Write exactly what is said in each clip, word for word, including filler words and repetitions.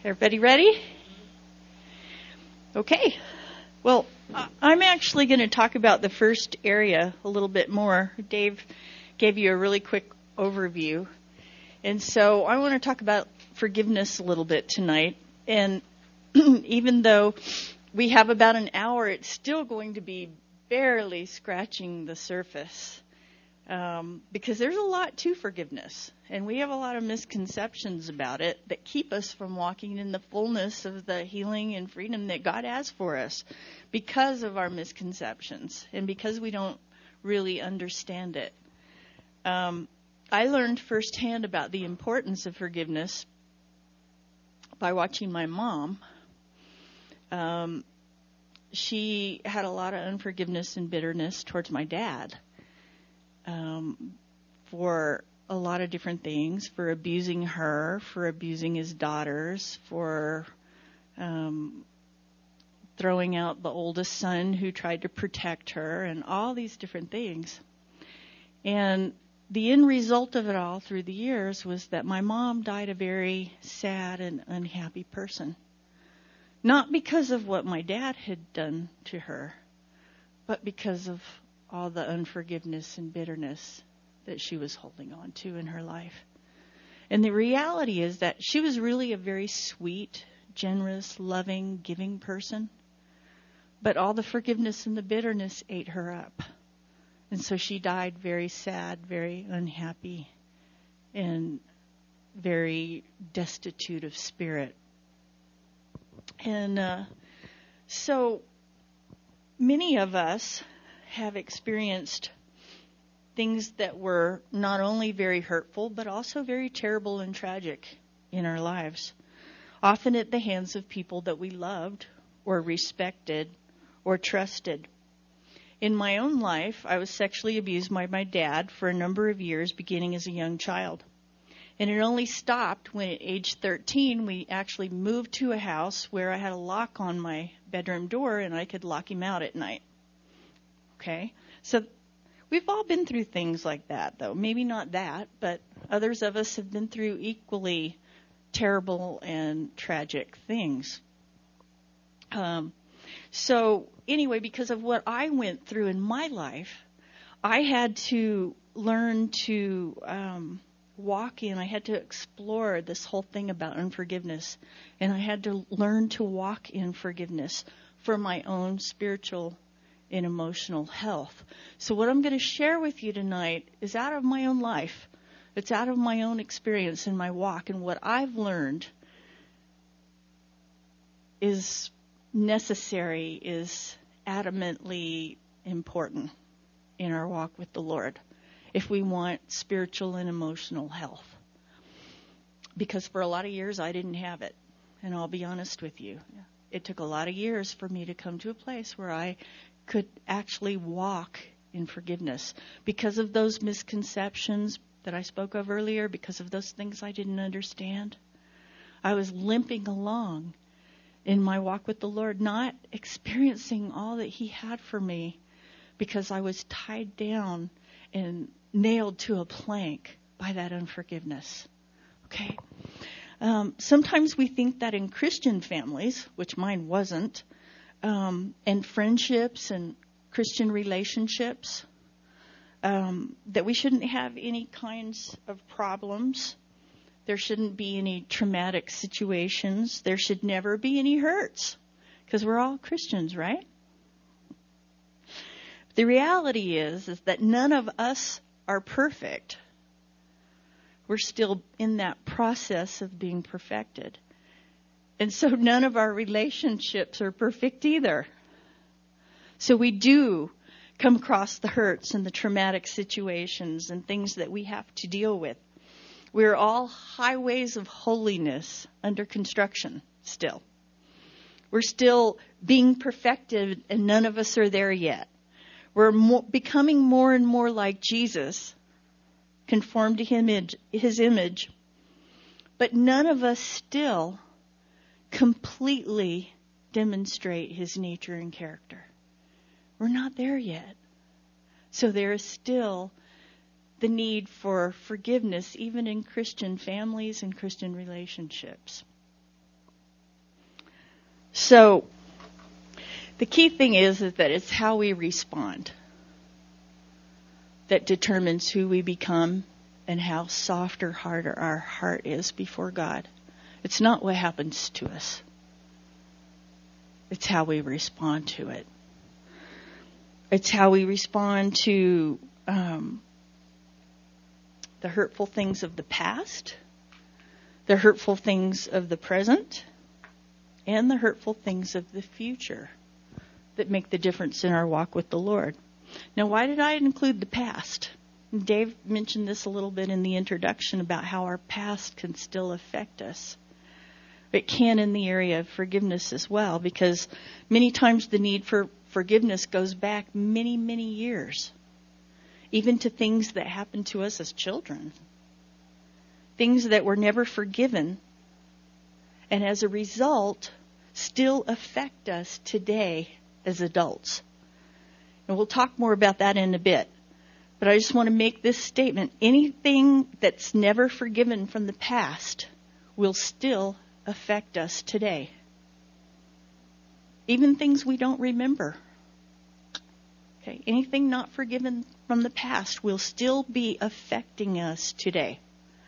Everybody ready? Okay. Well, I'm actually going to talk about the first area a little bit more. Dave gave you a really quick overview. And so I want to talk about forgiveness a little bit tonight. And even though we have about an hour, it's still going to be barely scratching the surface. Um, because there's a lot to forgiveness, and we have a lot of misconceptions about it that keep us from walking in the fullness of the healing and freedom that God has for us because of our misconceptions and because we don't really understand it. Um, I learned firsthand about the importance of forgiveness by watching my mom. Um, she had a lot of unforgiveness and bitterness towards my dad. Um, for a lot of different things, for abusing her, for abusing his daughters, for um, throwing out the oldest son who tried to protect her, and all these different things. And the end result of it all through the years was that my mom died a very sad and unhappy person. Not because of what my dad had done to her, but because of all the unforgiveness and bitterness that she was holding on to in her life. And the reality is that she was really a very sweet, generous, loving, giving person. But all the forgiveness and the bitterness ate her up. And so she died very sad, very unhappy, and very destitute of spirit. And uh, so many of us have experienced things that were not only very hurtful, but also very terrible and tragic in our lives, often at the hands of people that we loved or respected or trusted. In my own life, I was sexually abused by my dad for a number of years, beginning as a young child. And it only stopped when at age thirteen, we actually moved to a house where I had a lock on my bedroom door and I could lock him out at night. Okay, so we've all been through things like that, though. Maybe not that, but others of us have been through equally terrible and tragic things. Um, so anyway, because of what I went through in my life, I had to learn to um, walk in. I had to explore this whole thing about unforgiveness, and I had to learn to walk in forgiveness for my own spiritual in emotional health. So what I'm going to share with you tonight is out of my own life. It's out of my own experience in my walk, and what I've learned is necessary, is adamantly important in our walk with the Lord if we want spiritual and emotional health. Because for a lot of years I didn't have it, and I'll be honest with you. It took a lot of years for me to come to a place where I could actually walk in forgiveness because of those misconceptions that I spoke of earlier, because of those things I didn't understand. I was limping along in my walk with the Lord, not experiencing all that He had for me because I was tied down and nailed to a plank by that unforgiveness. Okay? Um, sometimes we think that in Christian families, which mine wasn't, Um, and friendships and Christian relationships, um, that we shouldn't have any kinds of problems. There shouldn't be any traumatic situations. There should never be any hurts, because we're all Christians, right? The reality is, is that none of us are perfect. We're still in that process of being perfected. And so none of our relationships are perfect either. So we do come across the hurts and the traumatic situations and things that we have to deal with. We're all highways of holiness under construction still. We're still being perfected, and none of us are there yet. We're mo- becoming more and more like Jesus, conformed to him, his image. But none of us still completely demonstrate his nature and character. We're not there yet. So there is still the need for forgiveness, even in Christian families and Christian relationships. So the key thing is, is that it's how we respond that determines who we become and how soft or hard our heart is before God. It's not what happens to us. It's how we respond to it. It's how we respond to um, the hurtful things of the past, the hurtful things of the present, and the hurtful things of the future that make the difference in our walk with the Lord. Now, why did I include the past? Dave mentioned this a little bit in the introduction about how our past can still affect us. It can in the area of forgiveness as well, because many times the need for forgiveness goes back many, many years, even to things that happened to us as children, things that were never forgiven, and as a result, still affect us today as adults. And we'll talk more about that in a bit. But I just want to make this statement. Anything that's never forgiven from the past will still affect us today. Even things we don't remember. Okay, anything not forgiven from the past will still be affecting us today.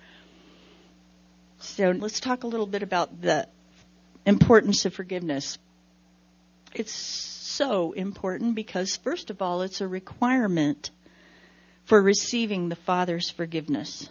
So let's talk a little bit about the importance of forgiveness. It's so important because, first of all, it's a requirement for receiving the Father's forgiveness.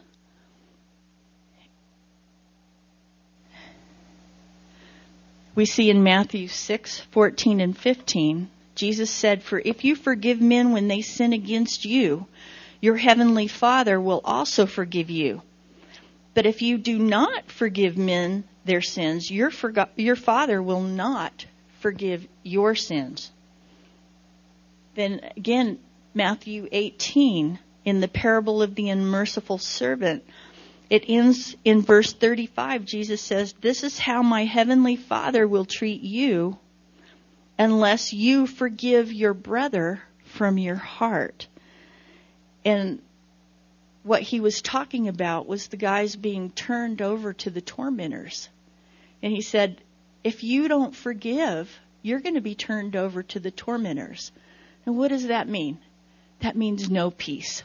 We see in Matthew six, fourteen and fifteen, Jesus said, "For if you forgive men when they sin against you, your heavenly Father will also forgive you. But if you do not forgive men their sins, your, forgo- your Father will not forgive your sins." Then again, Matthew eighteen, in the parable of the unmerciful servant, it ends in verse thirty-five. Jesus says, "This is how my heavenly Father will treat you unless you forgive your brother from your heart." And what he was talking about was the guys being turned over to the tormentors. And he said, if you don't forgive, you're going to be turned over to the tormentors. And what does that mean? That means no peace.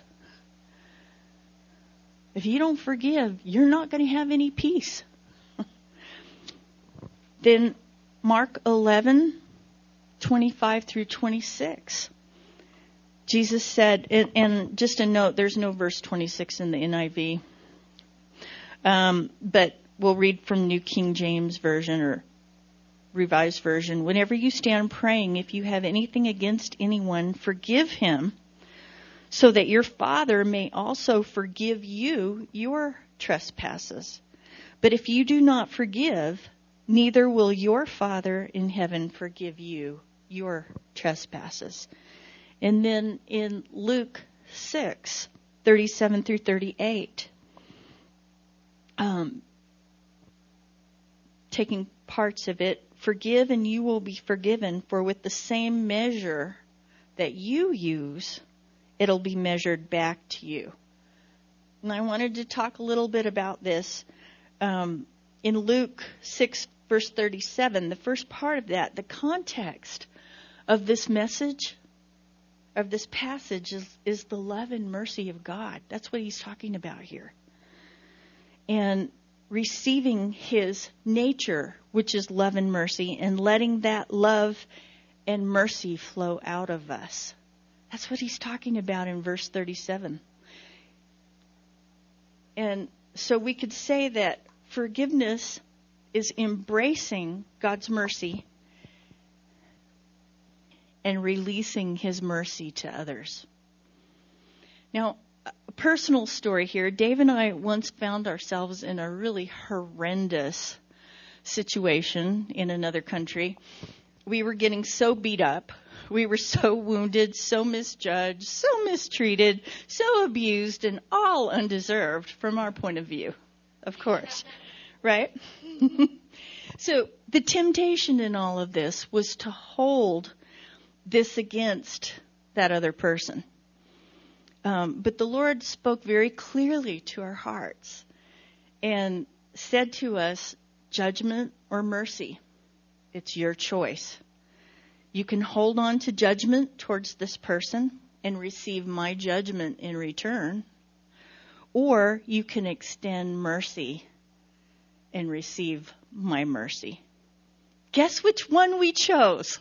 If you don't forgive, you're not going to have any peace. Then Mark eleven, twenty-five through twenty-six. Jesus said, and, and just a note, there's no verse twenty-six in the N I V. Um, but we'll read from New King James Version or Revised Version. "Whenever you stand praying, if you have anything against anyone, forgive him, so that your Father may also forgive you your trespasses. But if you do not forgive, neither will your Father in heaven forgive you your trespasses." And then in Luke six, thirty-seven through thirty-eight, um, taking parts of it, "Forgive and you will be forgiven, for with the same measure that you use, it'll be measured back to you." And I wanted to talk a little bit about this. Um, in Luke six, verse thirty-seven, the first part of that, the context of this message, of this passage, is, is the love and mercy of God. That's what he's talking about here. And receiving his nature, which is love and mercy, and letting that love and mercy flow out of us. That's what he's talking about in verse thirty-seven. And so we could say that forgiveness is embracing God's mercy and releasing his mercy to others. Now, a personal story here. Dave and I once found ourselves in a really horrendous situation in another country. We were getting so beat up. We were so wounded, so misjudged, so mistreated, so abused, and all undeserved from our point of view, of course. Right? So the temptation in all of this was to hold this against that other person. Um, but the Lord spoke very clearly to our hearts and said to us, judgment or mercy. It's your choice. You can hold on to judgment towards this person and receive my judgment in return, or you can extend mercy and receive my mercy. Guess which one we chose?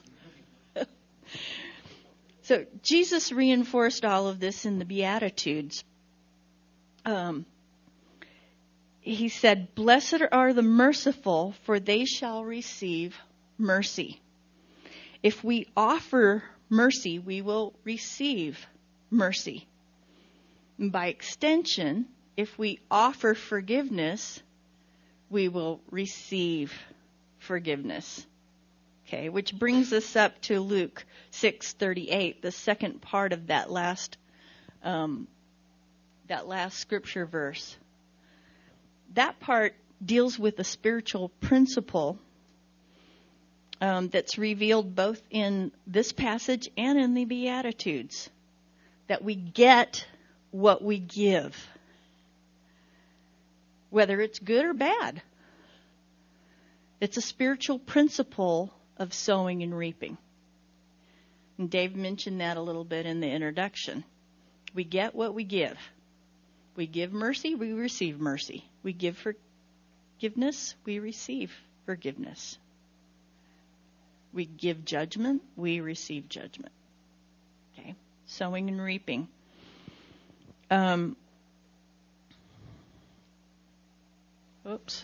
So Jesus reinforced all of this in the Beatitudes. Um, he said, "Blessed are the merciful, for they shall receive mercy." If we offer mercy, we will receive mercy. And by extension, if we offer forgiveness, we will receive forgiveness. Okay, which brings us up to Luke six thirty-eight, the second part of that last um, that last scripture verse. That part deals with a spiritual principle um, that's revealed both in this passage and in the Beatitudes, that we get what we give, whether it's good or bad. It's a spiritual principle of sowing and reaping. And Dave mentioned that a little bit in the introduction. We get what we give. We give mercy, we receive mercy. We give forgiveness, we receive forgiveness. We give judgment, we receive judgment. Okay, sowing and reaping. Um, oops.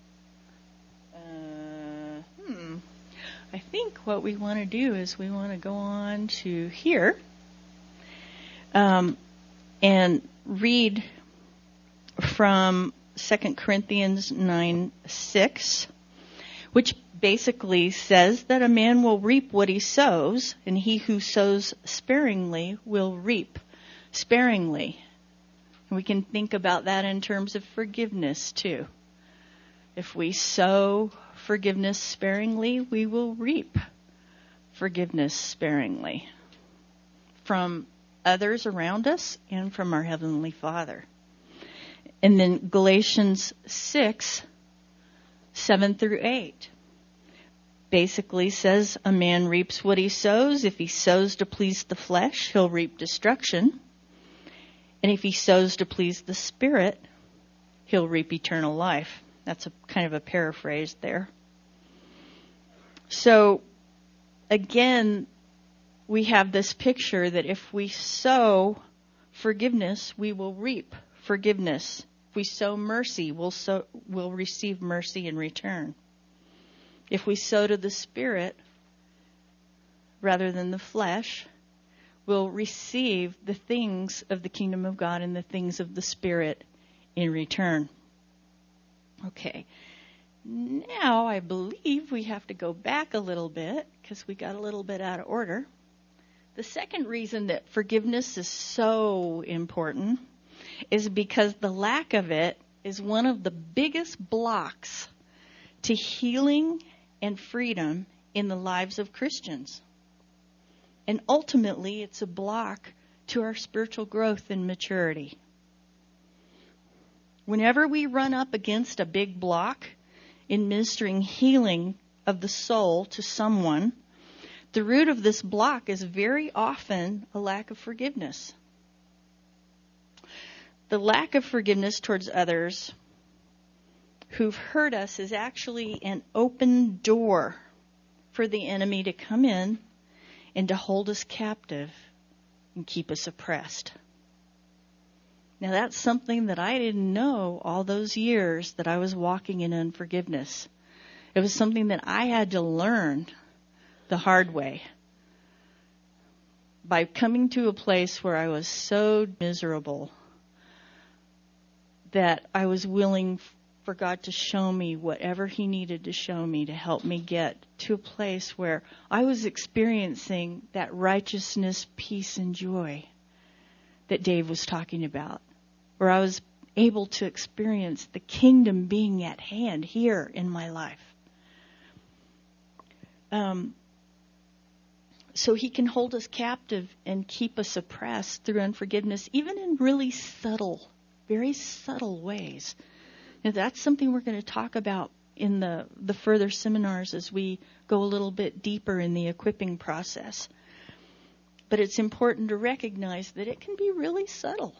Uh, hmm. I think what we want to do is we want to go on to here um, and read from Second Corinthians nine six, which basically says that a man will reap what he sows, and he who sows sparingly will reap sparingly. And we can think about that in terms of forgiveness too. If we sow forgiveness sparingly, we will reap forgiveness sparingly from others around us and from our Heavenly Father. And then Galatians six, seven through eight basically says a man reaps what he sows. If he sows to please the flesh, he'll reap destruction. And if he sows to please the Spirit, he'll reap eternal life. That's a kind of a paraphrase there. So, again, we have this picture that if we sow forgiveness, we will reap forgiveness. If we sow mercy, we'll, sow, we'll receive mercy in return. If we sow to the Spirit rather than the flesh, we'll receive the things of the kingdom of God and the things of the Spirit in return. Okay, now I believe we have to go back a little bit because we got a little bit out of order. The second reason that forgiveness is so important is because the lack of it is one of the biggest blocks to healing and freedom in the lives of Christians. And ultimately, it's a block to our spiritual growth and maturity. Whenever we run up against a big block in ministering healing of the soul to someone, the root of this block is very often a lack of forgiveness. The lack of forgiveness towards others who've hurt us is actually an open door for the enemy to come in and to hold us captive and keep us oppressed. Now, that's something that I didn't know all those years that I was walking in unforgiveness. It was something that I had to learn the hard way by coming to a place where I was so miserable that I was willing for God to show me whatever He needed to show me to help me get to a place where I was experiencing that righteousness, peace, and joy that Dave was talking about, where I was able to experience the kingdom being at hand here in my life. Um, so He can hold us captive and keep us oppressed through unforgiveness, even in really subtle, very subtle ways. Now, that's something we're going to talk about in the, the further seminars as we go a little bit deeper in the equipping process. But it's important to recognize that it can be really subtle.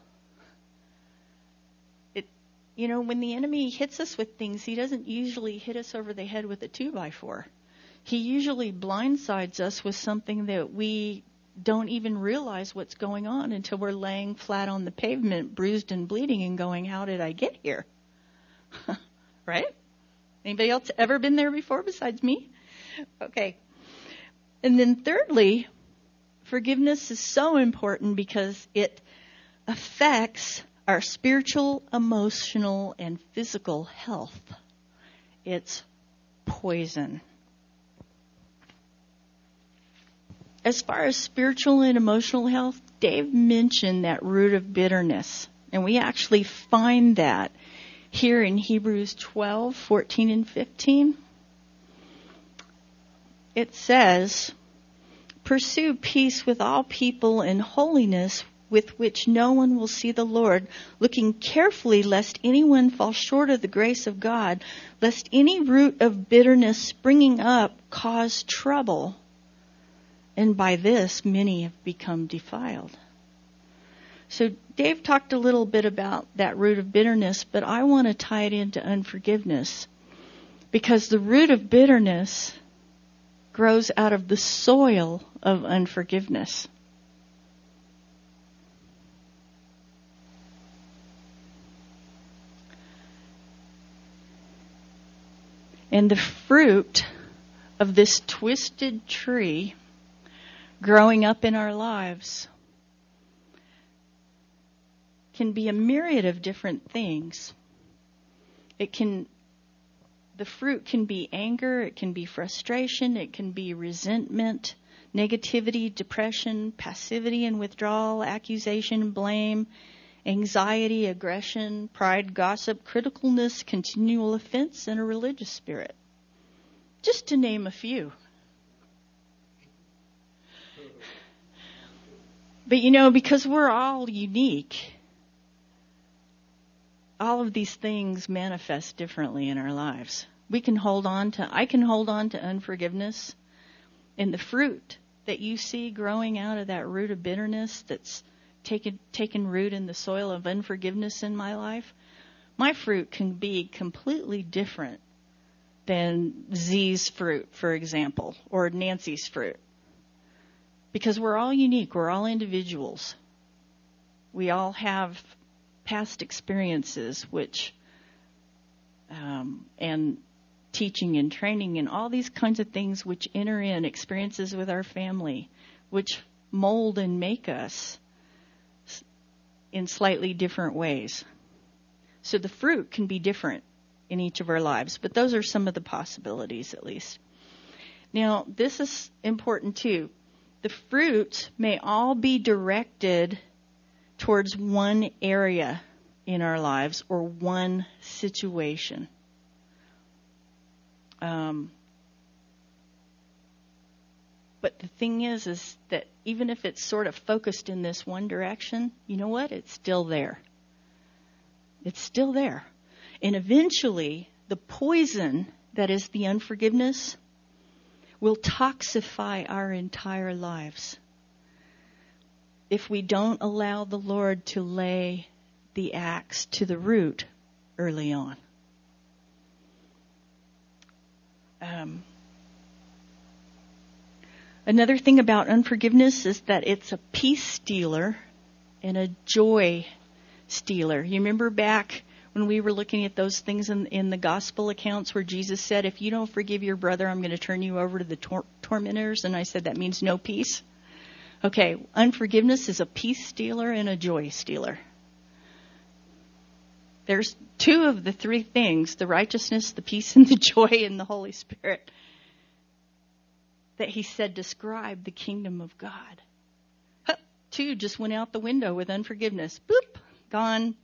It, you know, when the enemy hits us with things, he doesn't usually hit us over the head with a two by four. He usually blindsides us with something that we don't even realize what's going on until we're laying flat on the pavement, bruised and bleeding, and going, how did I get here? Right? Anybody else ever been there before besides me? Okay. And then thirdly, forgiveness is so important because it affects our spiritual, emotional, and physical health. It's poison. As far as spiritual and emotional health, Dave mentioned that root of bitterness. And we actually find that here in Hebrews twelve, fourteen, and fifteen. It says, "Pursue peace with all people and holiness, with which no one will see the Lord, looking carefully lest anyone fall short of the grace of God, lest any root of bitterness springing up cause trouble. And by this, many have become defiled." So Dave talked a little bit about that root of bitterness, but I want to tie it into unforgiveness. Because the root of bitterness grows out of the soil of unforgiveness. And the fruit of this twisted tree growing up in our lives can be a myriad of different things. It can, the fruit can be anger, it can be frustration, it can be resentment, negativity, depression, passivity and withdrawal, accusation, blame, anxiety, aggression, pride, gossip, criticalness, continual offense, and a religious spirit. Just to name a few. But you know, because we're all unique, all of these things manifest differently in our lives. We can hold on to, I can hold on to unforgiveness, and the fruit that you see growing out of that root of bitterness that's taken, taken root in the soil of unforgiveness in my life, my fruit can be completely different than Z's fruit, for example, or Nancy's fruit. Because we're all unique. We're all individuals. We all have past experiences, which, um, and teaching and training and all these kinds of things which enter in, experiences with our family, which mold and make us in slightly different ways. So the fruit can be different in each of our lives, but those are some of the possibilities at least. Now, this is important too. The fruit may all be directed towards one area in our lives or one situation. Um, but the thing is, is that even if it's sort of focused in this one direction, you know what? It's still there. It's still there. And eventually, the poison that is the unforgiveness will toxify our entire lives if we don't allow the Lord to lay the axe to the root early on. Um, another thing about unforgiveness is that it's a peace stealer and a joy stealer. You remember back when we were looking at those things in, in the gospel accounts where Jesus said, if you don't forgive your brother, I'm going to turn you over to the tor- tormentors. And I said, that means no peace. Okay, unforgiveness is a peace stealer and a joy stealer. There's two of the three things, the righteousness, the peace, and the joy in the Holy Spirit, that he said describe the kingdom of God. Huh, two just went out the window with unforgiveness. Boop, gone.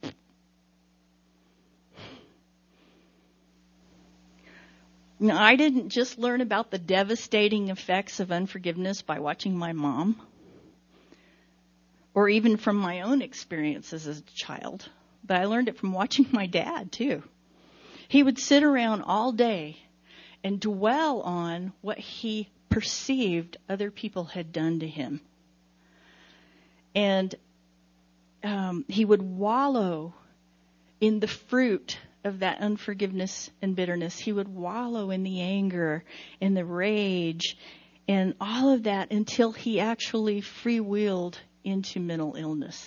Now, I didn't just learn about the devastating effects of unforgiveness by watching my mom, or even from my own experiences as a child, but I learned it from watching my dad, too. He would sit around all day and dwell on what he perceived other people had done to him. And um, he would wallow in the fruit of that unforgiveness and bitterness. He would wallow in the anger and the rage and all of that until he actually freewheeled into mental illness.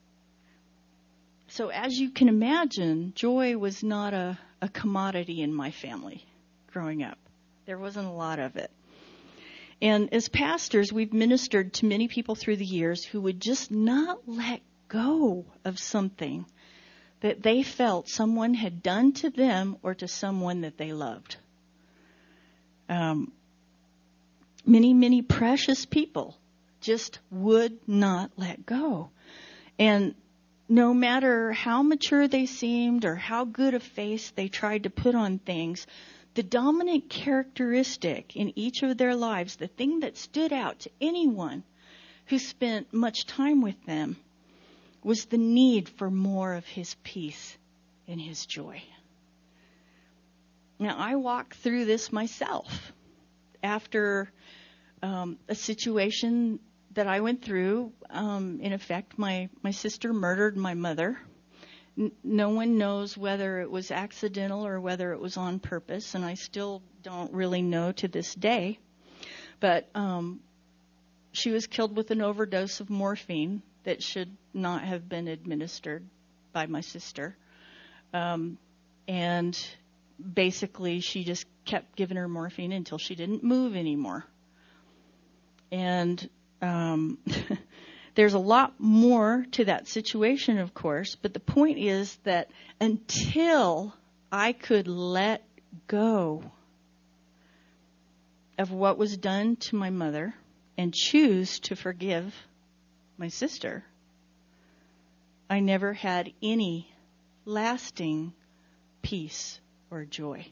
So as you can imagine, joy was not a, a commodity in my family growing up. There wasn't a lot of it. And as pastors, we've ministered to many people through the years who would just not let go of something that they felt someone had done to them or to someone that they loved. Um, many, many precious people just would not let go. And no matter how mature they seemed or how good a face they tried to put on things, the dominant characteristic in each of their lives, the thing that stood out to anyone who spent much time with them, was the need for more of his peace and his joy. Now, I walked through this myself after um, a situation that I went through. Um, in effect, my, my sister murdered my mother. N- no one knows whether it was accidental or whether it was on purpose, and I still don't really know to this day. But um, she was killed with an overdose of morphine that should not have been administered by my sister. Um, and basically, she just kept giving her morphine until she didn't move anymore. And um, there's a lot more to that situation, of course, but the point is that until I could let go of what was done to my mother and choose to forgive my sister, I never had any lasting peace or joy.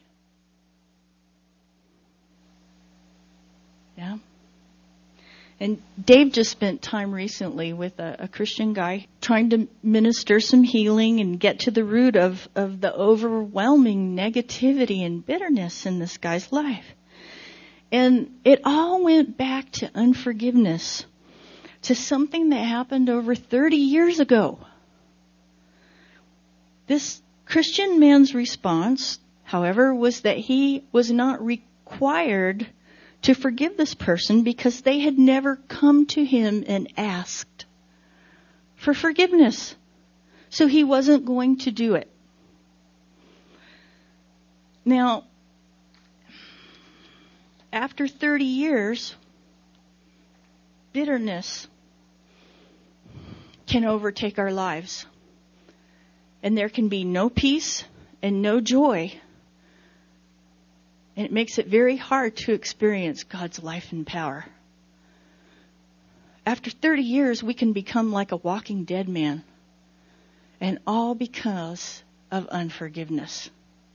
Yeah. And Dave just spent time recently with a, a Christian guy trying to minister some healing and get to the root of, of the overwhelming negativity and bitterness in this guy's life. And it all went back to unforgiveness, to something that happened over thirty years ago. This Christian man's response, however, was that he was not required to forgive this person because they had never come to him and asked for forgiveness. So he wasn't going to do it. Now, after thirty years, bitterness can overtake our lives. And there can be no peace and no joy. And it makes it very hard to experience God's life and power. After thirty years, we can become like a walking dead man. And all because of unforgiveness.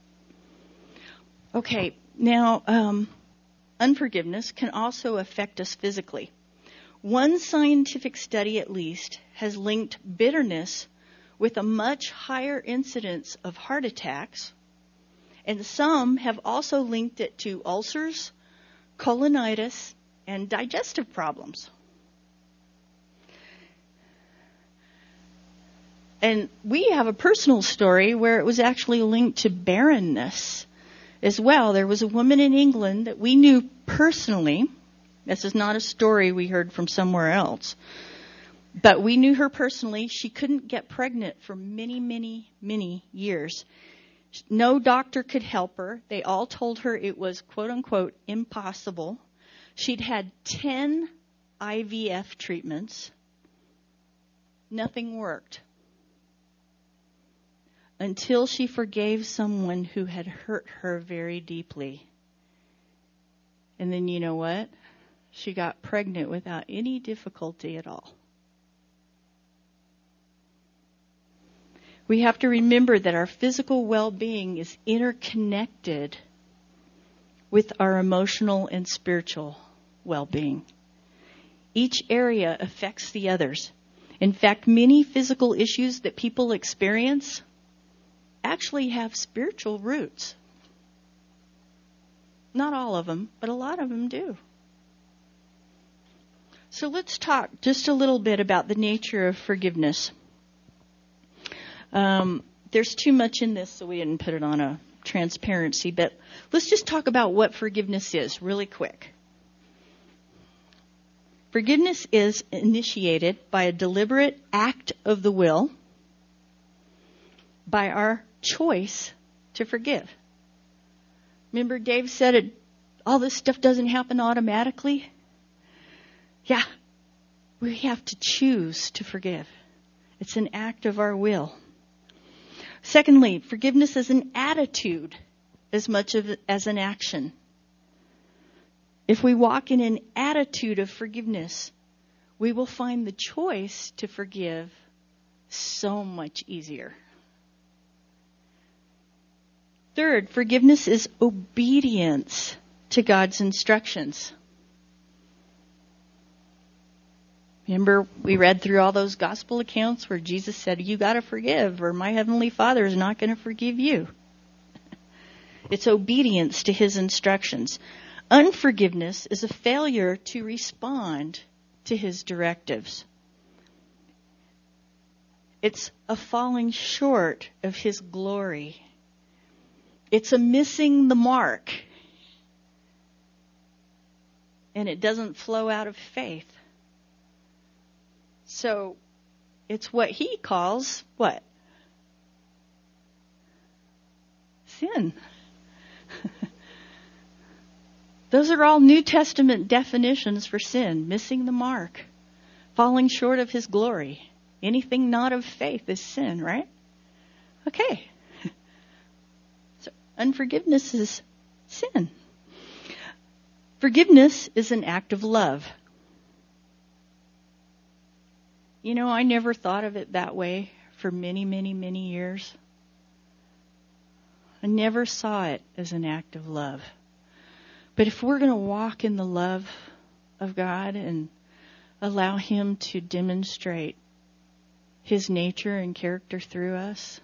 Okay, now, um, unforgiveness can also affect us physically. One scientific study, at least, has linked bitterness with a much higher incidence of heart attacks, and some have also linked it to ulcers, colonitis, and digestive problems. And we have a personal story where it was actually linked to barrenness as well. There was a woman in England that we knew personally. This is not a story we heard from somewhere else. But we knew her personally. She couldn't get pregnant for many, many, many years. No doctor could help her. They all told her it was, quote unquote, impossible. She'd had ten I V F treatments. Nothing worked. Until she forgave someone who had hurt her very deeply. And then you know what? She got pregnant without any difficulty at all. We have to remember that our physical well-being is interconnected with our emotional and spiritual well-being. Each area affects the others. In fact, many physical issues that people experience actually have spiritual roots. Not all of them, but a lot of them do. So let's talk just a little bit about the nature of forgiveness. Um, there's too much in this, so we didn't put it on a transparency, but let's just talk about what forgiveness is really quick. Forgiveness is initiated by a deliberate act of the will, by our choice to forgive. Remember Dave said it, all this stuff doesn't happen automatically? Yeah, we have to choose to forgive. It's an act of our will. Secondly, forgiveness is an attitude as much of it as an action. If we walk in an attitude of forgiveness, we will find the choice to forgive so much easier. Third, forgiveness is obedience to God's instructions. Remember, we read through all those gospel accounts where Jesus said, you got to forgive or my heavenly Father is not going to forgive you. It's obedience to his instructions. Unforgiveness is a failure to respond to his directives. It's a falling short of his glory. It's a missing the mark. And it doesn't flow out of faith. So it's what he calls what? Sin. Those are all New Testament definitions for sin. Missing the mark. Falling short of his glory. Anything not of faith is sin, right? Okay. So unforgiveness is sin. Forgiveness is an act of love. You know, I never thought of it that way for many, many, many years. I never saw it as an act of love. But if we're going to walk in the love of God and allow him to demonstrate his nature and character through us,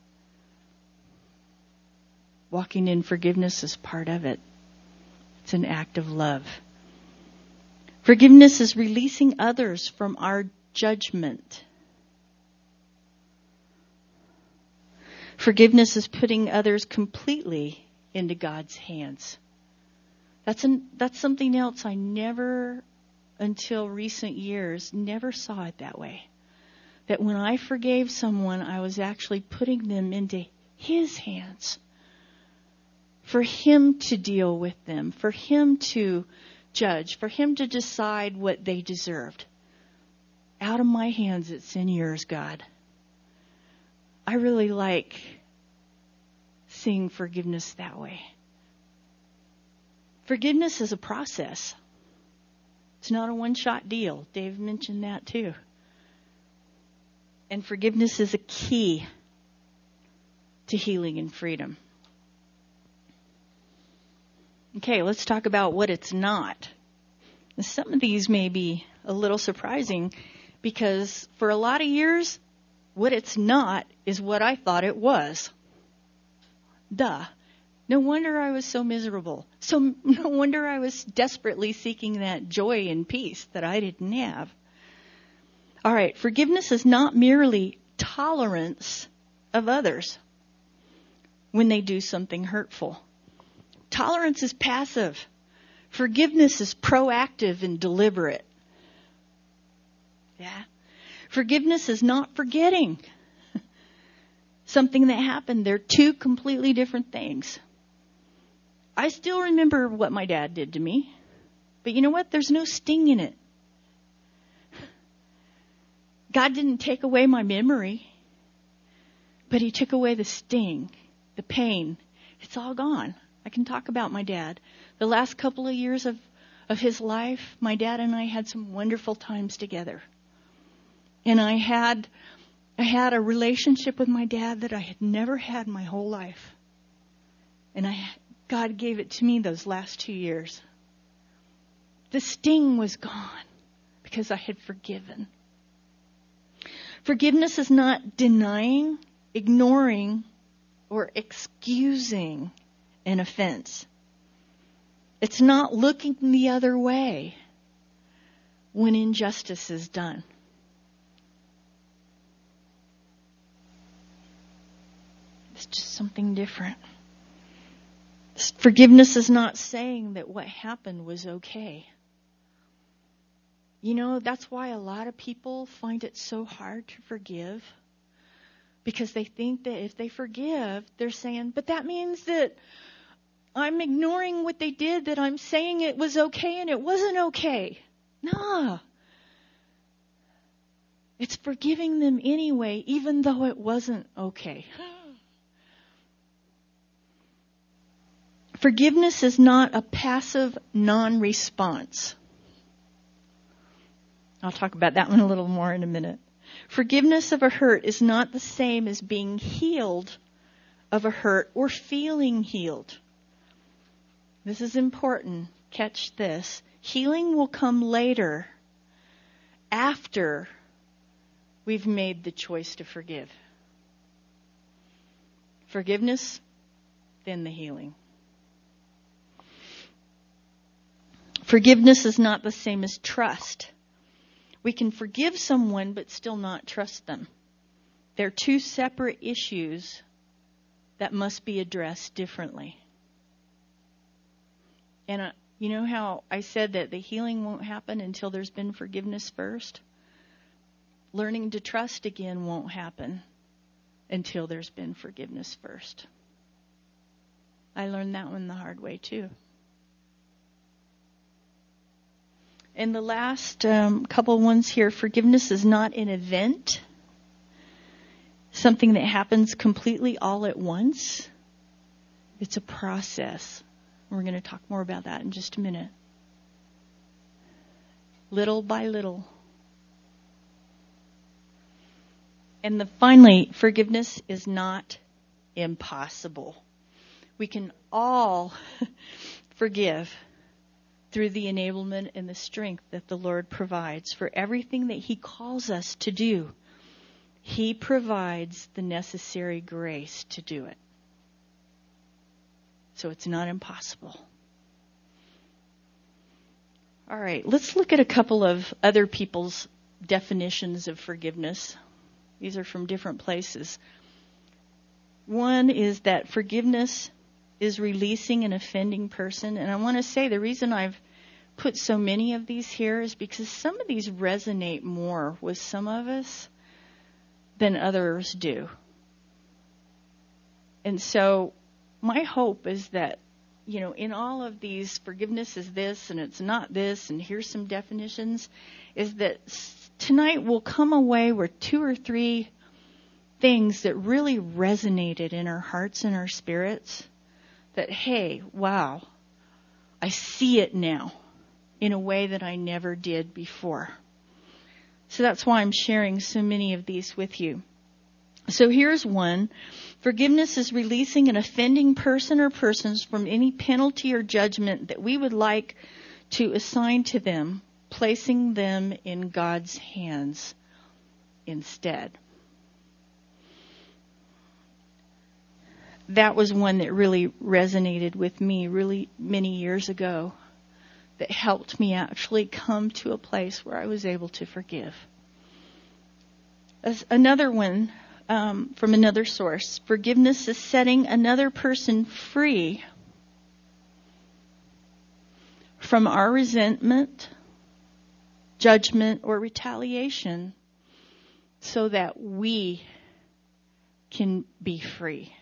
walking in forgiveness is part of it. It's an act of love. Forgiveness is releasing others from our judgment. Forgiveness is putting others completely into God's hands. That's an, that's something else I never, until recent years, never saw it that way. That when I forgave someone, I was actually putting them into his hands. For him to deal with them, for him to judge, for him to decide what they deserved. Out of my hands, it's in yours, God. I really like seeing forgiveness that way. Forgiveness is a process. It's not a one-shot deal. Dave mentioned that too. And forgiveness is a key to healing and freedom. Okay, let's talk about what it's not. And some of these may be a little surprising because for a lot of years, what it's not is what I thought it was. Duh. No wonder I was so miserable. So no wonder I was desperately seeking that joy and peace that I didn't have. All right, forgiveness is not merely tolerance of others when they do something hurtful. Tolerance is passive. Forgiveness is proactive and deliberate. Yeah. Forgiveness is not forgetting something that happened. They're two completely different things. I still remember what my dad did to me. But you know what? There's no sting in it. God didn't take away my memory. But he took away the sting, the pain. It's all gone. I can talk about my dad. The last couple of years of, of his life, my dad and I had some wonderful times together. And I had I had a relationship with my dad that I had never had my whole life. And I God gave it to me those last two years. The sting was gone because I had forgiven. Forgiveness is not denying, ignoring, or excusing an offense. It's not looking the other way when injustice is done. It's just something different. Forgiveness is not saying that what happened was okay. You know, that's why a lot of people find it so hard to forgive. Because they think that if they forgive, they're saying, but that means that I'm ignoring what they did, that I'm saying it was okay and it wasn't okay. Nah. It's forgiving them anyway, even though it wasn't okay. Forgiveness is not a passive non-response. I'll talk about that one a little more in a minute. Forgiveness of a hurt is not the same as being healed of a hurt or feeling healed. This is important. Catch this. Healing will come later, after we've made the choice to forgive. Forgiveness, then the healing. Forgiveness is not the same as trust. We can forgive someone but still not trust them. They're two separate issues that must be addressed differently. And uh, you know how I said that the healing won't happen until there's been forgiveness first? Learning to trust again won't happen until there's been forgiveness first. I learned that one the hard way too. And the last um, couple ones here, forgiveness is not an event, something that happens completely all at once. It's a process. We're going to talk more about that in just a minute. Little by little. And the, finally, forgiveness is not impossible. We can all forgive through the enablement and the strength that the Lord provides for everything that He calls us to do. He provides the necessary grace to do it. So it's not impossible. All right, let's look at a couple of other people's definitions of forgiveness. These are from different places. One is that forgiveness is releasing an offending person. And I want to say the reason I've put so many of these here is because some of these resonate more with some of us than others do. And so my hope is that, you know, in all of these, forgiveness is this and it's not this, and here's some definitions, is that tonight we'll come away with two or three things that really resonated in our hearts and our spirits. That, hey, wow, I see it now in a way that I never did before. So that's why I'm sharing so many of these with you. So here's one. Forgiveness is releasing an offending person or persons from any penalty or judgment that we would like to assign to them, placing them in God's hands instead. That was one that really resonated with me really many years ago, that helped me actually come to a place where I was able to forgive. As another one um, from another source, forgiveness is setting another person free from our resentment, judgment, or retaliation so that we can be free.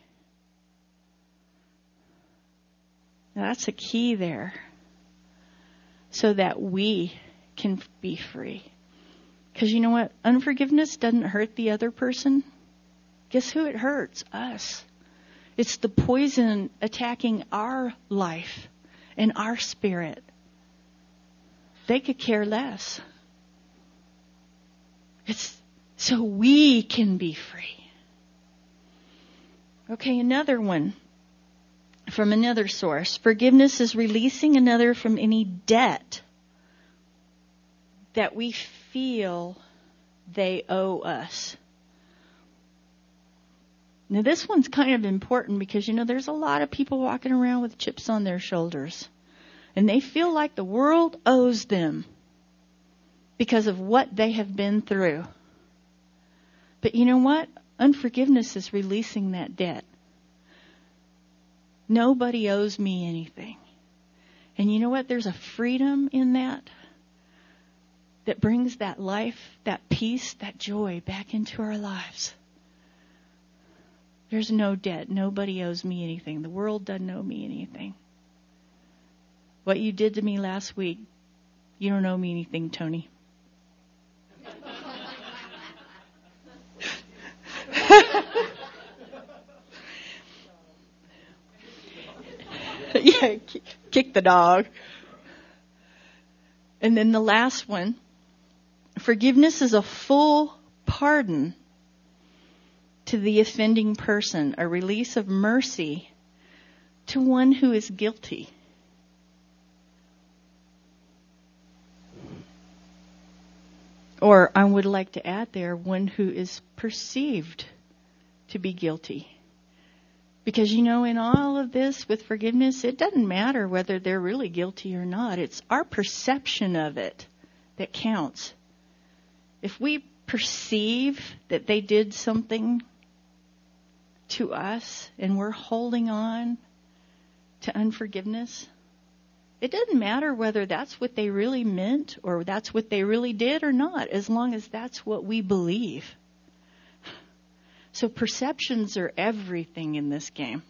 That's a key there. So that we can be free. Because you know what? Unforgiveness doesn't hurt the other person. Guess who it hurts? Us. It's the poison attacking our life and our spirit. They could care less. It's so we can be free. Okay, another one. From another source, forgiveness is releasing another from any debt that we feel they owe us. Now, this one's kind of important because, you know, there's a lot of people walking around with chips on their shoulders. And they feel like the world owes them because of what they have been through. But you know what? Unforgiveness is releasing that debt. Nobody owes me anything. And you know what? There's a freedom in that that brings that life, that peace, that joy back into our lives. There's no debt. Nobody owes me anything. The world doesn't owe me anything. What you did to me last week, you don't owe me anything, Tony. Yeah, kick the dog. And then the last one, forgiveness is a full pardon to the offending person, a release of mercy to one who is guilty. Or I would like to add there, one who is perceived to be guilty. Because, you know, in all of this with forgiveness, it doesn't matter whether they're really guilty or not. It's our perception of it that counts. If we perceive that they did something to us and we're holding on to unforgiveness, it doesn't matter whether that's what they really meant or that's what they really did or not, as long as that's what we believe. So perceptions are everything in this game.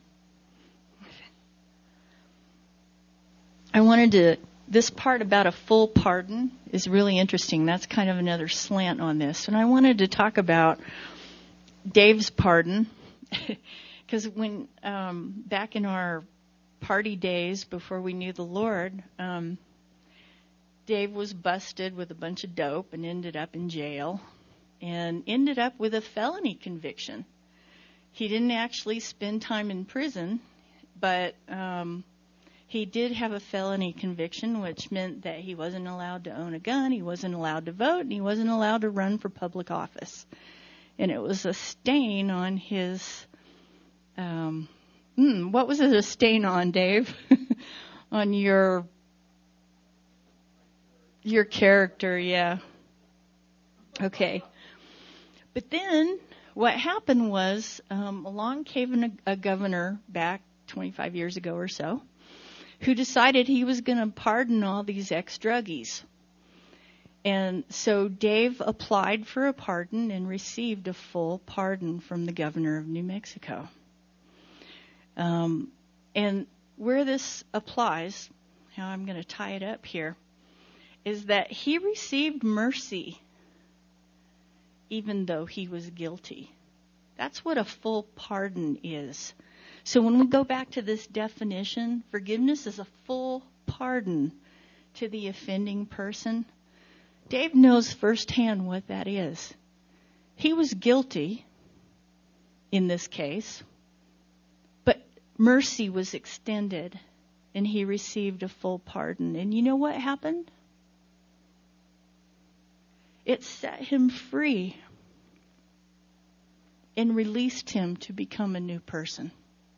I wanted to, this part about a full pardon is really interesting. That's kind of another slant on this. And I wanted to talk about Dave's pardon. Because when, um, back in our party days before we knew the Lord, um, Dave was busted with a bunch of dope and ended up in jail. And ended up with a felony conviction. He didn't actually spend time in prison, but um, he did have a felony conviction, which meant that he wasn't allowed to own a gun, he wasn't allowed to vote, and he wasn't allowed to run for public office. And it was a stain on his, um, hmm, what was it a stain on, Dave? On your, your character, yeah. Okay. But then what happened was um, along came a, a governor back twenty-five years ago or so who decided he was going to pardon all these ex-druggies. And so Dave applied for a pardon and received a full pardon from the governor of New Mexico. Um, and where this applies, how I'm going to tie it up here, is that he received mercy even though he was guilty. That's what a full pardon is. So when we go back to this definition, forgiveness is a full pardon to the offending person. Dave knows firsthand what that is. He was guilty in this case, but mercy was extended and he received a full pardon. And you know what happened? It set him free and released him to become a new person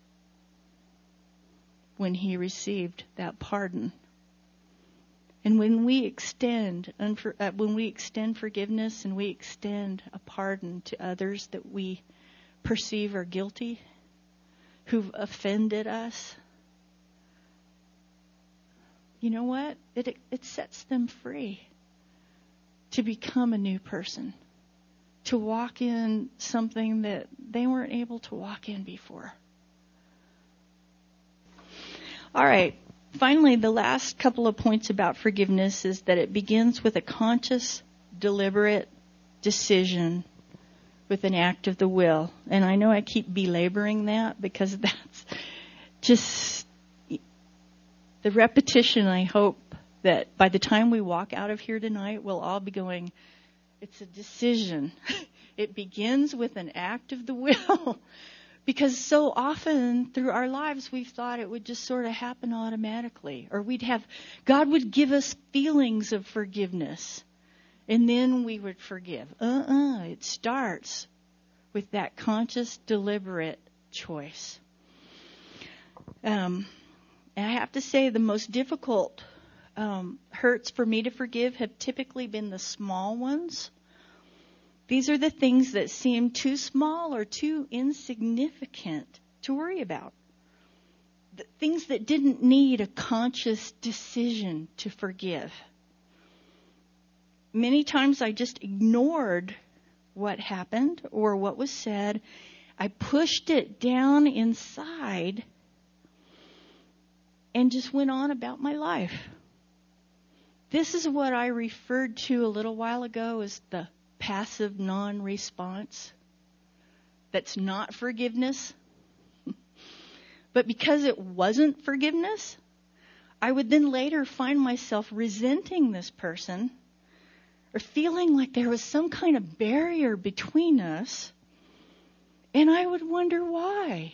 when he received that pardon. And when we extend unfor- uh, when we extend forgiveness and we extend a pardon to others that we perceive are guilty, who've offended us, you know what? It it, it sets them free to become a new person, to walk in something that they weren't able to walk in before. All right. Finally, the last couple of points about forgiveness is that it begins with a conscious, deliberate decision with an act of the will. And I know I keep belaboring that because that's just the repetition. I hope that by the time we walk out of here tonight, we'll all be going, it's a decision. It begins with an act of the will. Because so often through our lives, we've thought it would just sort of happen automatically. Or we'd have, God would give us feelings of forgiveness. And then we would forgive. Uh-uh. It starts with that conscious, deliberate choice. Um, and I have to say the most difficult um, hurts for me to forgive have typically been the small ones. These are the things that seem too small or too insignificant to worry about. The things that didn't need a conscious decision to forgive. Many times I just ignored what happened or what was said. I pushed it down inside and just went on about my life. This is what I referred to a little while ago as the passive non-response. That's not forgiveness. But because it wasn't forgiveness, I would then later find myself resenting this person or feeling like there was some kind of barrier between us, and I would wonder why.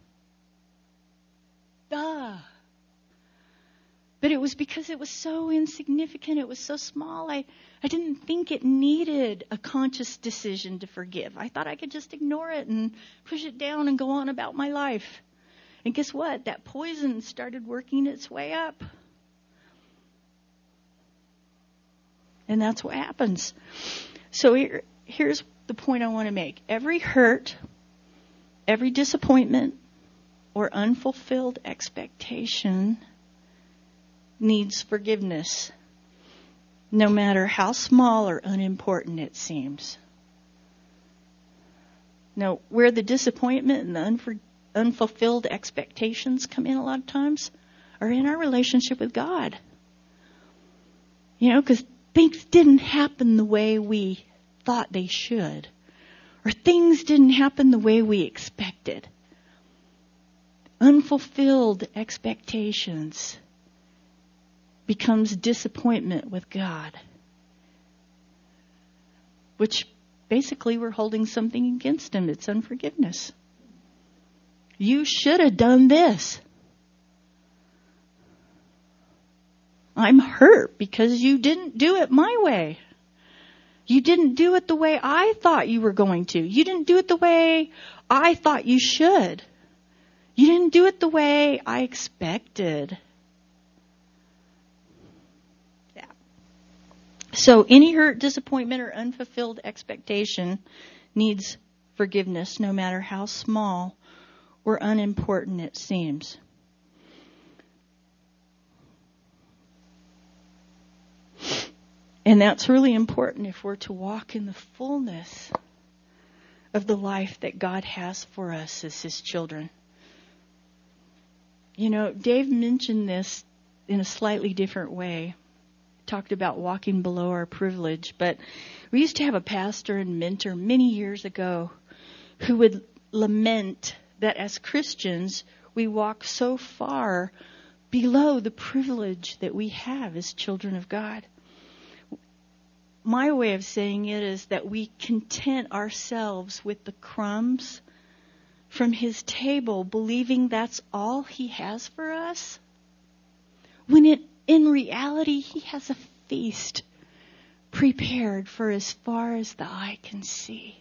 Duh. But it was because it was so insignificant, it was so small, I, I didn't think it needed a conscious decision to forgive. I thought I could just ignore it and push it down and go on about my life. And guess what? That poison started working its way up. And that's what happens. So here, here's the point I want to make. Every hurt, every disappointment, or unfulfilled expectation needs forgiveness, no matter how small or unimportant it seems. Now, where the disappointment and the unfor- unfulfilled expectations come in a lot of times are in our relationship with God. You know, because things didn't happen the way we thought they should, or things didn't happen the way we expected. Unfulfilled expectations becomes disappointment with God, which basically we're holding something against Him. It's unforgiveness. You should have done this. I'm hurt because you didn't do it my way. You didn't do it the way I thought you were going to. You didn't do it the way I thought you should. You didn't do it the way I expected. Yeah. So any hurt, disappointment, or unfulfilled expectation needs forgiveness, no matter how small or unimportant it seems. And that's really important if we're to walk in the fullness of the life that God has for us as His children. You know, Dave mentioned this in a slightly different way. Talked about walking below our privilege. But we used to have a pastor and mentor many years ago who would lament that as Christians, we walk so far below the privilege that we have as children of God. My way of saying it is that we content ourselves with the crumbs from His table, believing that's all He has for us, when it, in reality, He has a feast prepared for as far as the eye can see.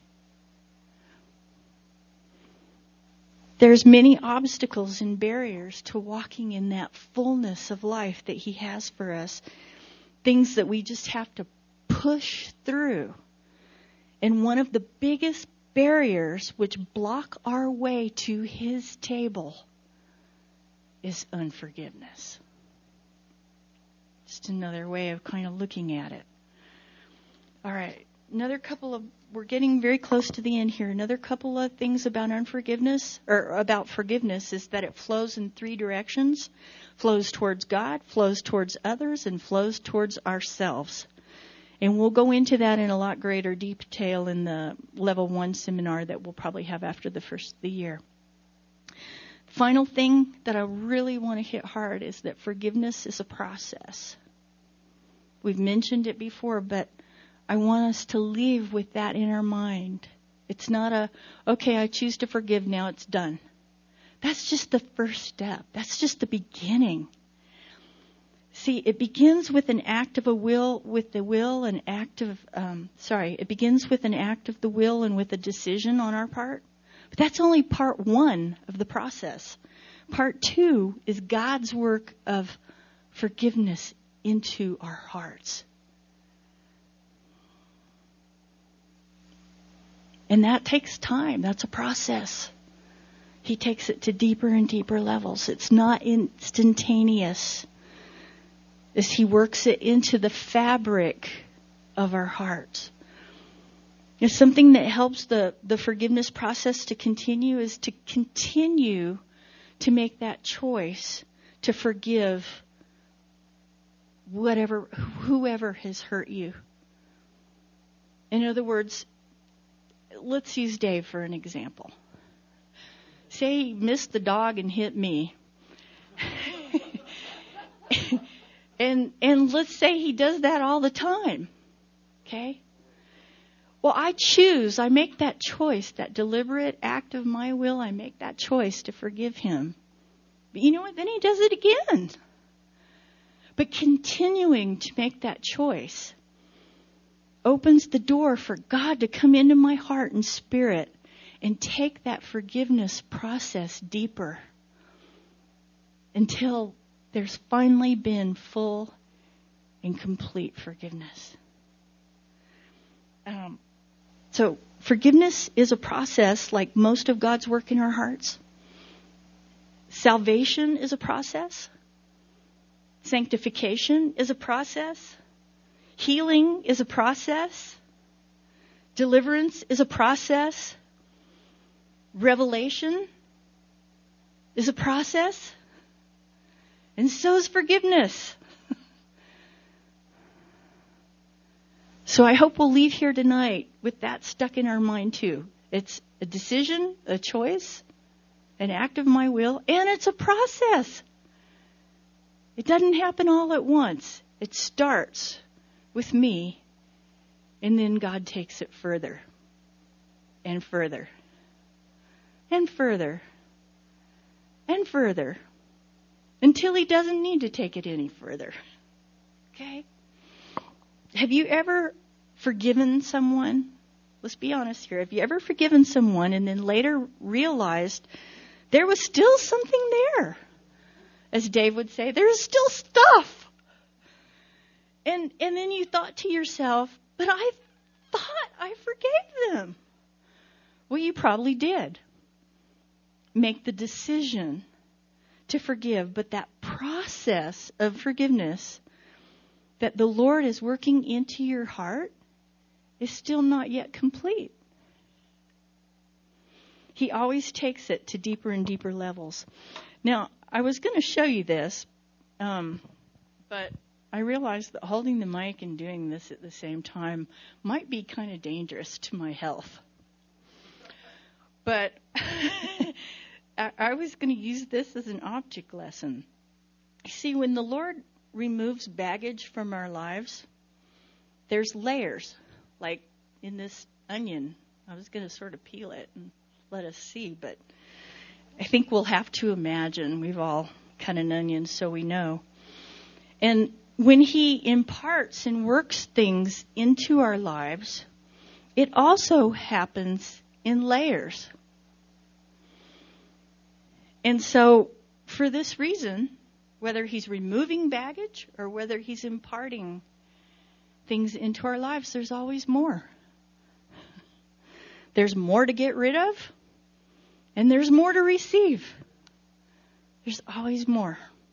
There's many obstacles and barriers to walking in that fullness of life that He has for us. Things that we just have to push through. And one of the biggest barriers which block our way to His table is unforgiveness. Just another way of kind of looking at it. All right. Another couple of, we're getting very close to the end here. Another couple of things about unforgiveness, or about forgiveness, is that it flows in three directions. Flows towards God, flows towards others, and flows towards ourselves. And we'll go into that in a lot greater detail in the level one seminar that we'll probably have after the first of the year. Final thing that I really want to hit hard is that forgiveness is a process. We've mentioned it before, but I want us to leave with that in our mind. It's not a, okay, I choose to forgive, now it's done. That's just the first step. That's just the beginning. See, it begins with an act of a will, with the will, an act of, um, sorry, it begins with an act of the will and with a decision on our part. But that's only part one of the process. Part two is God's work of forgiveness into our hearts. And that takes time. That's a process. He takes it to deeper and deeper levels. It's not instantaneous. As He works it into the fabric of our hearts. It's something that helps the, the forgiveness process to continue is to continue to make that choice to forgive whatever, whoever has hurt you. In other words, let's use Dave for an example. Say he missed the dog and hit me. and and let's say he does that all the time. Okay? Well, I choose, I make that choice, that deliberate act of my will, I make that choice to forgive him. But you know what? Then he does it again. But continuing to make that choice opens the door for God to come into my heart and spirit and take that forgiveness process deeper until there's finally been full and complete forgiveness. Um, so forgiveness is a process like most of God's work in our hearts. Salvation is a process. Sanctification is a process. Healing is a process. Deliverance is a process. Revelation is a process. And so is forgiveness. So I hope we'll leave here tonight with that stuck in our mind too. It's a decision, a choice, an act of my will, and it's a process. It doesn't happen all at once. It starts with me, and then God takes it further and further and further and further until He doesn't need to take it any further. Okay? Have you ever forgiven someone? Let's be honest here. Have you ever forgiven someone and then later realized there was still something there? As Dave would say, there's still stuff. And and then you thought to yourself, but I thought I forgave them. Well, you probably did. Make the decision to forgive, but that process of forgiveness that the Lord is working into your heart is still not yet complete. He always takes it to deeper and deeper levels. Now, I was going to show you this, um, but I realized that holding the mic and doing this at the same time might be kind of dangerous to my health. But I, I was going to use this as an object lesson. You see, when the Lord removes baggage from our lives, there's layers, like in this onion. I was going to sort of peel it and let us see, but I think we'll have to imagine. We've all cut an onion, so we know. And when He imparts and works things into our lives, it also happens in layers. And so, for this reason, whether He's removing baggage or whether He's imparting things into our lives, there's always more. There's more to get rid of, and there's more to receive. There's always more.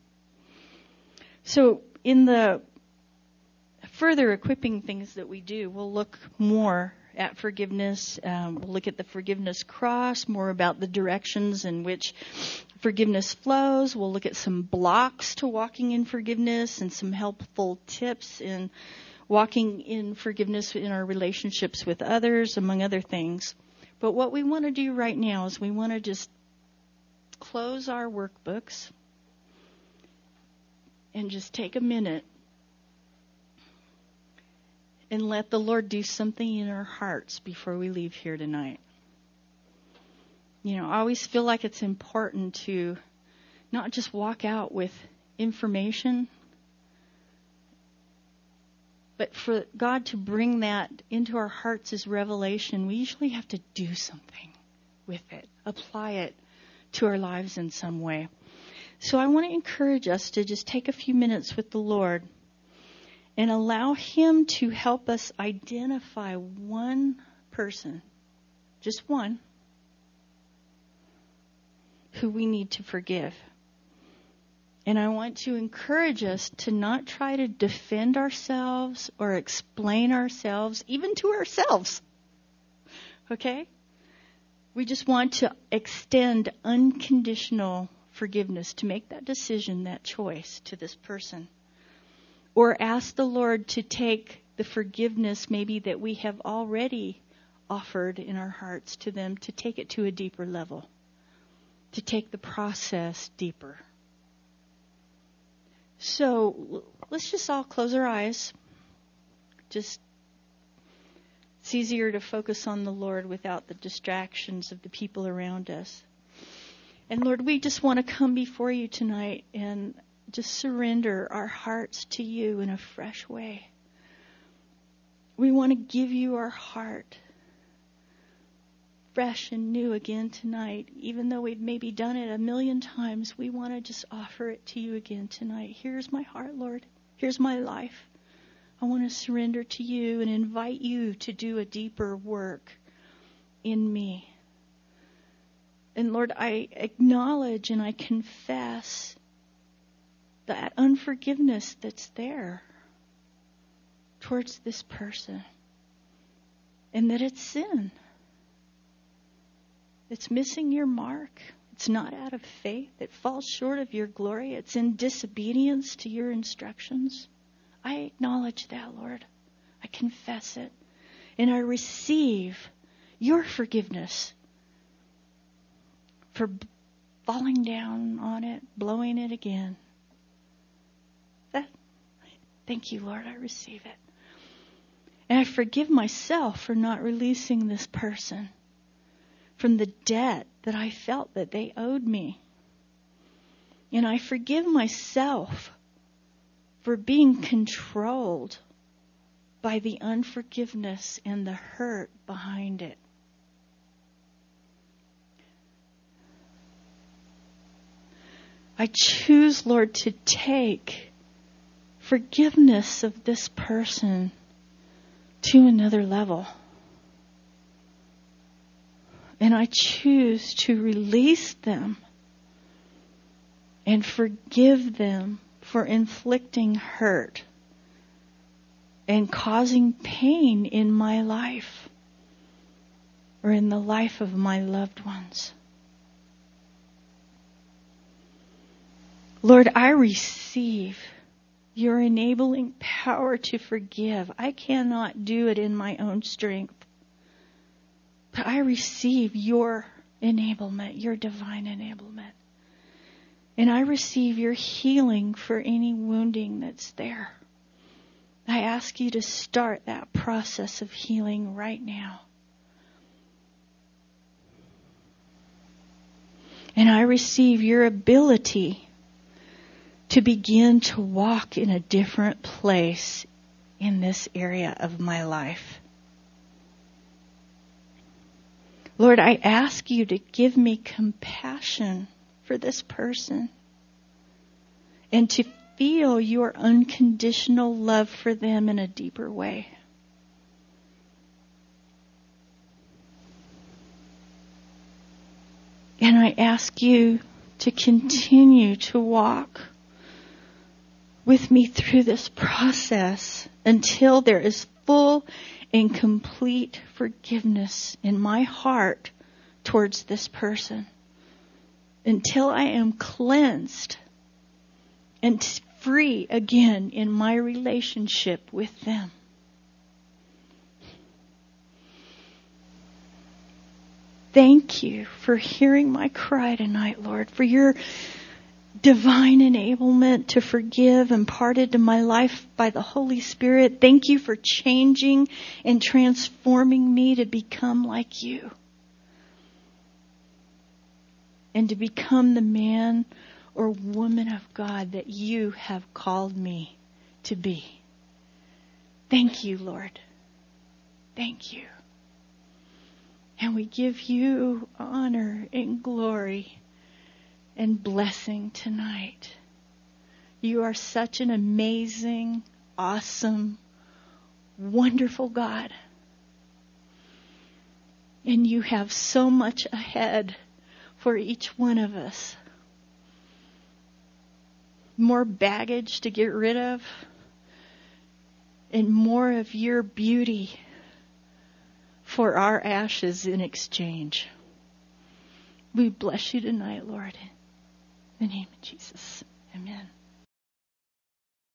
So, in the further equipping things that we do, we'll look more at forgiveness. Um, we'll look at the forgiveness cross, more about the directions in which forgiveness flows. We'll look at some blocks to walking in forgiveness and some helpful tips in walking in forgiveness in our relationships with others, among other things. But what we want to do right now is we want to just close our workbooks and just take a minute and let the Lord do something in our hearts before we leave here tonight. You know, I always feel like it's important to not just walk out with information, But for God to bring that into our hearts as revelation, we usually have to do something with it, apply it to our lives in some way. So I want to encourage us to just take a few minutes with the Lord and allow Him to help us identify one person, just one, who we need to forgive. And I want to encourage us to not try to defend ourselves or explain ourselves, even to ourselves. Okay? We just want to extend unconditional forgiveness, to make that decision, that choice to this person. Or ask the Lord to take the forgiveness maybe that we have already offered in our hearts to them, to take it to a deeper level, to take the process deeper. So let's just all close our eyes. Just, it's easier to focus on the Lord without the distractions of the people around us. And Lord, we just want to come before you tonight and just surrender our hearts to you in a fresh way. We want to give you our heart, fresh and new again tonight. Even though we've maybe done it a million times, we want to just offer it to you again tonight. Here's my heart, Lord. Here's my life. I want to surrender to you and invite you to do a deeper work in me. And Lord, I acknowledge and I confess that unforgiveness that's there towards this person, and that it's sin. It's missing your mark. It's not out of faith. It falls short of your glory. It's in disobedience to your instructions. I acknowledge that, Lord. I confess it. And I receive your forgiveness for falling down on it, blowing it again. That, thank you, Lord. I receive it. And I forgive myself for not releasing this person from the debt that I felt that they owed me. And I forgive myself for being controlled by the unforgiveness and the hurt behind it. I choose, Lord, to take forgiveness of this person to another level. And I choose to release them and forgive them for inflicting hurt and causing pain in my life or in the life of my loved ones. Lord, I receive your enabling power to forgive. I cannot do it in my own strength. But I receive your enablement, your divine enablement. And I receive your healing for any wounding that's there. I ask you to start that process of healing right now. And I receive your ability to begin to walk in a different place in this area of my life. Lord, I ask you to give me compassion for this person and to feel your unconditional love for them in a deeper way. And I ask you to continue to walk with me through this process until there is full and complete forgiveness in my heart towards this person. Until I am cleansed and free again in my relationship with them. Thank you for hearing my cry tonight, Lord, for your divine enablement to forgive imparted to my life by the Holy Spirit. Thank you for changing and transforming me to become like you. And to become the man or woman of God that you have called me to be. Thank you, Lord. Thank you. And we give you honor and glory and blessing tonight. You are such an amazing, awesome, wonderful God. And you have so much ahead for each one of us. More baggage to get rid of, and more of your beauty for our ashes in exchange. We bless you tonight, Lord. In the name of Jesus. Amen.